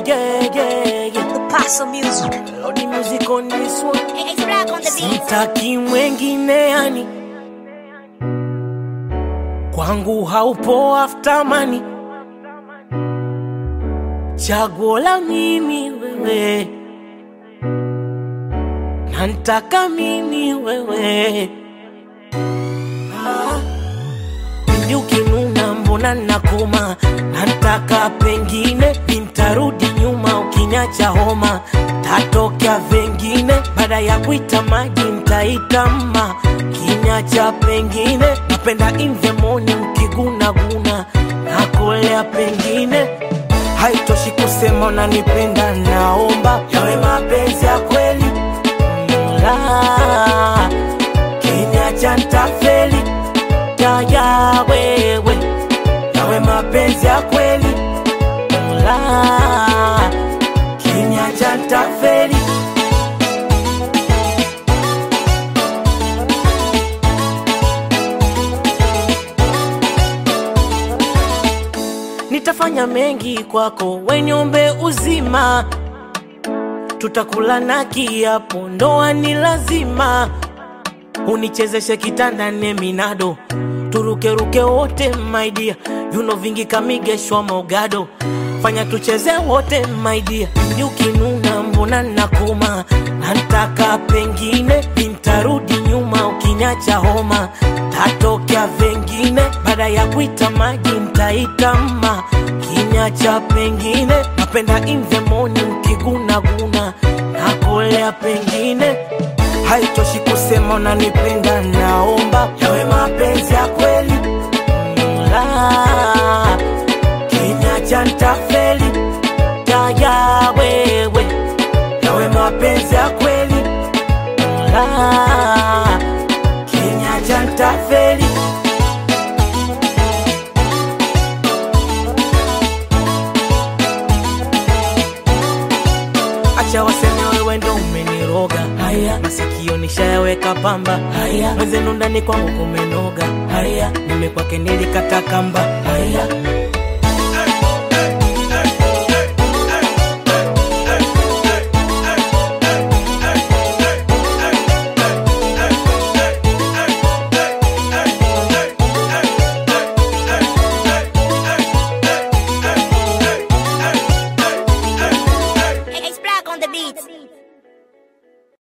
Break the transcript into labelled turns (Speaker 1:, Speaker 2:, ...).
Speaker 1: The Paso music.
Speaker 2: Lodi music on this one.
Speaker 1: It's black on the beat.
Speaker 2: Sitaki mwengine yani, kwangu haupo after money. Chaguo la mimi wewe, nantaka mimi wewe. Pindi ukinuna mbona nakoma, nantaka pengine nitarudi nyuma. Ukiniacha homa tatokea vengine, baada ya kuita maji nitaita mma. Ukiniacha pengine napenda in the morning, ukiguna guna nakolea pengine. Haitoshi kusema unanipenda, naomba yawe mapenzi ya kweli. Ukiniacha nitafeli. Ya wewe, yawe mapenzi ya kweli. Ukiniacha nitafeli. Nitafanya mengi kwako, wenyombe uzima. Tutakula na kiapo, ndoa ni lazima. Unichezeshe kitanda neminado, turuke wote my dear. Yuno vingi kamigeshwa mogado, fanya tucheze wote my dear. Ukinuna mbona nakoma, nantaka pengine nitarudi nyuma. Ukiniacha homa tatokea vengine, baada ya kuita maji nitaita mma. Ukiniacha pengine napenda in the morning, ukiguna guna nakolea pengine. Haitoshi kusema unanipenda, naomba yawe mapenzi ya kweli. Ukiniacha nitafeli. Ya wewe, yawe mapenzi ya kweli. Ukiniacha nitafeli. Acha waseme wewe ndo umeniroga. Haya, masikio nishayaweka pamba. Haya, mwenzenu ndani kwangu kumenoga. Haya, mimi kwake nilikata kamba. Haya.